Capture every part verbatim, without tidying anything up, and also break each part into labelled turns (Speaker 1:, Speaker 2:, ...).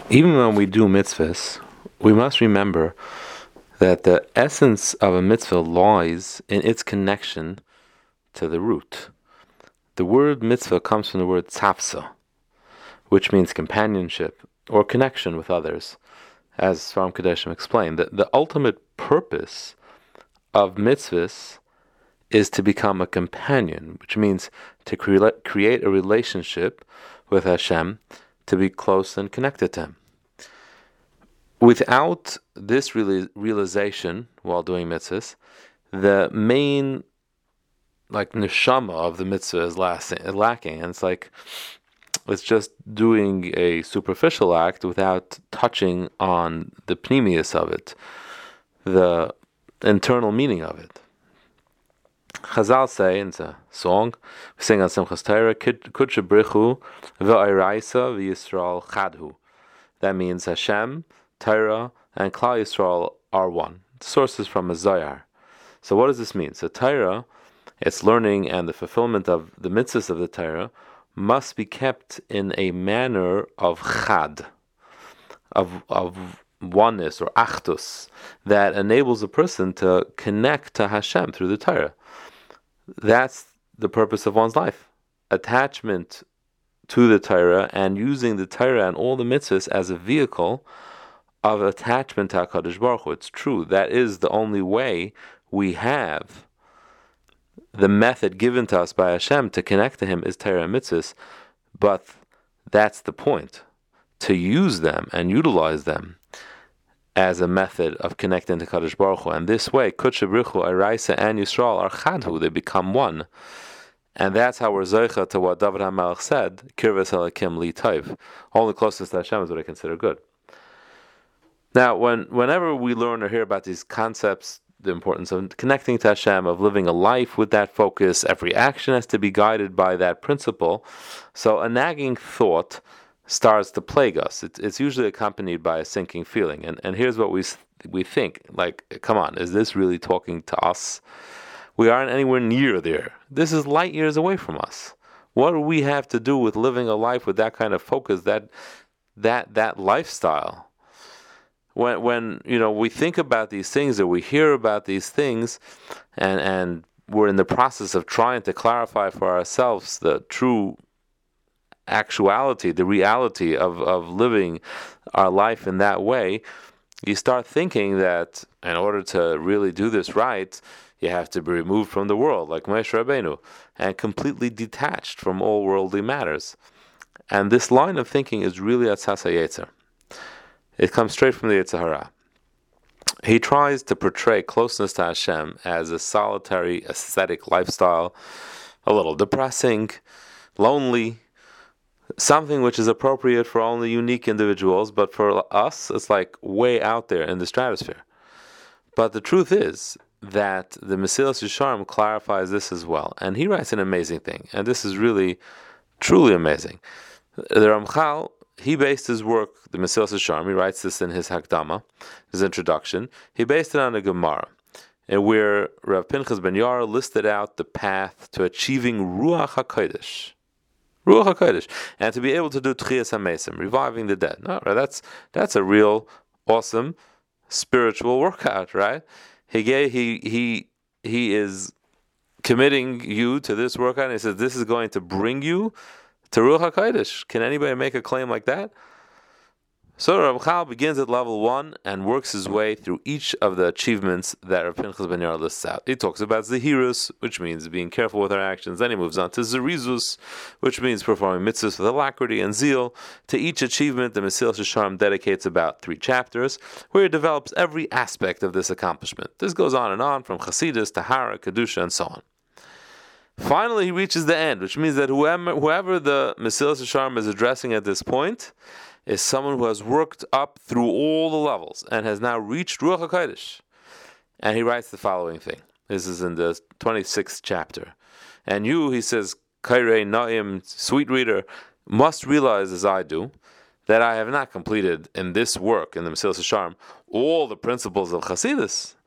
Speaker 1: Even when we do mitzvahs, we must remember that the essence of a mitzvah lies in its connection to the root. The word mitzvah comes from the word tzafsa, which means companionship or connection with others. As Sfarim Kadeshim explained, that the ultimate purpose of mitzvahs is to become a companion, which means to cre- create a relationship with Hashem, to be close and connected to Him. Without this reali- realization while doing mitzvahs, the main like neshama of the mitzvah is lacking, and it's like it's just doing a superficial act without touching on the pnimius of it, the internal meaning of it. Chazal say, in the song, we sing on Simchas Torah, Kudsha Brichu V'Oraisa V'Yisrael Chadhu. That means Hashem, Torah, and Klal Yisrael are one. The source is from a Zohar. So what does this mean? So Torah, its learning and the fulfillment of the mitzvahs of the Torah must be kept in a manner of chad, of of oneness or achdus, that enables a person to connect to Hashem through the Torah. That's the purpose of one's life. Attachment to the Torah and using the Torah and all the mitzvahs as a vehicle of attachment to HaKadosh Baruch Hu. It's true, that is the only way we have. The method given to us by Hashem to connect to Him is Torah and mitzvahs, but that's the point, to use them and utilize them as a method of connecting to Kadosh Baruch Hu. And this way, Kudsha Brichu, Araisa, and Yisrael are chadhu, they become one. And that's how we're zoicha to what David HaMelech said, Kirves Elakim Li Tov. Only closest to Hashem is what I consider good. Now, when whenever we learn or hear about these concepts, the importance of connecting to Hashem, of living a life with that focus, every action has to be guided by that principle. So a nagging thought starts to plague us. It's, it's usually accompanied by a sinking feeling. And and here's what we we think, like, come on, is this really talking to us? We aren't anywhere near there. This is light years away from us. What do we have to do with living a life with that kind of focus, that that that lifestyle? When when you know we think about these things or we hear about these things, and and we're in the process of trying to clarify for ourselves the true actuality, the reality of, of living our life in that way, you start thinking that in order to really do this right, you have to be removed from the world, like Moshe Rabbeinu, and completely detached from all worldly matters. And this line of thinking is really Atzas HaYetzer. It comes straight from the Yetzer Hara. He tries to portray closeness to Hashem as a solitary, ascetic lifestyle, a little depressing, lonely, something which is appropriate for only unique individuals, but for us, it's like way out there in the stratosphere. But the truth is that the Mesilas Yesharim clarifies this as well, and he writes an amazing thing, and this is really, truly amazing. The Ramchal, he based his work, the Mesilas Yesharim, he writes this in his Hakdama, his introduction, he based it on a Gemara, and where Rav Pinchas ben Yair listed out the path to achieving Ruach HaKodesh. Ruach HaKodesh, and to be able to do Tchias HaMesim, reviving the dead. No, right? That's that's a real awesome spiritual workout, right? He gave, he he he is committing you to this workout, and he says this is going to bring you to Ruach HaKodesh. Can anybody make a claim like that? So Rav Chal begins at level one and works his way through each of the achievements that Rav Pinchas ben Yair lists out. He talks about Zehirus, which means being careful with our actions. Then he moves on to Zerizus, which means performing mitzvahs with alacrity and zeal. To each achievement, the Mesilas Yesharim dedicates about three chapters, where he develops every aspect of this accomplishment. This goes on and on, from Chasidus to Hara, Kedusha, and so on. Finally, he reaches the end, which means that whoever, whoever the Mesilas Yesharim is addressing at this point is someone who has worked up through all the levels and has now reached Ruach HaKodesh. And he writes the following thing. This is in the twenty-sixth chapter. And you, he says, Kairei Naim, sweet reader, must realize as I do, that I have not completed in this work, in the Mesilas Yesharim, all the principles of Chassidus.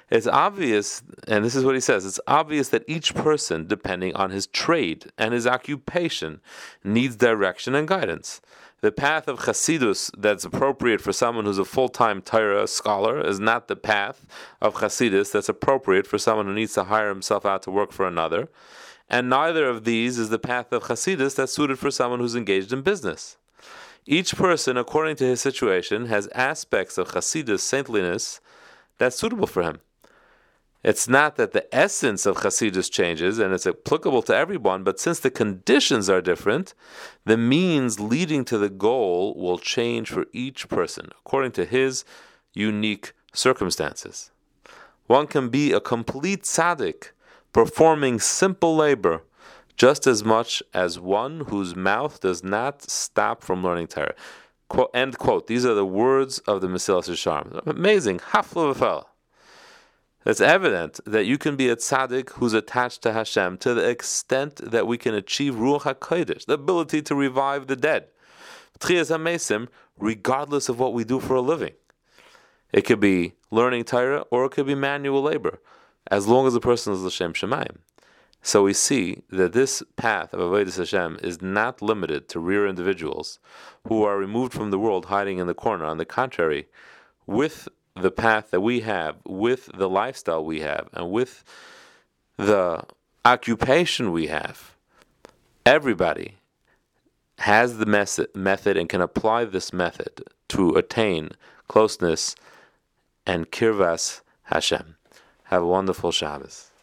Speaker 1: It's obvious, and this is what he says, it's obvious that each person, depending on his trade and his occupation, needs direction and guidance. The path of Chasidus that's appropriate for someone who's a full-time Torah scholar is not the path of Chasidus that's appropriate for someone who needs to hire himself out to work for another. And neither of these is the path of Chasidus that's suited for someone who's engaged in business. Each person, according to his situation, has aspects of Chasidus saintliness that's suitable for him. It's not that the essence of Chasidus changes and it's applicable to everyone, but since the conditions are different, the means leading to the goal will change for each person, according to his unique circumstances. One can be a complete tzaddik, performing simple labor, just as much as one whose mouth does not stop from learning Torah. Quote, end quote. These are the words of the Mesilas Yesharim. Amazing. Hafla v'fela. It's evident that you can be a tzaddik who's attached to Hashem to the extent that we can achieve Ruach HaKodesh, the ability to revive the dead, Tchiyas HaMesim, regardless of what we do for a living. It could be learning Torah or it could be manual labor, as long as the person is L'Shem Shemayim. So we see that this path of Avodas Hashem is not limited to rare individuals who are removed from the world hiding in the corner. On the contrary, with the path that we have, with the lifestyle we have, and with the occupation we have, everybody has the mes- method and can apply this method to attain closeness and kirvas Hashem. Have a wonderful Shabbos.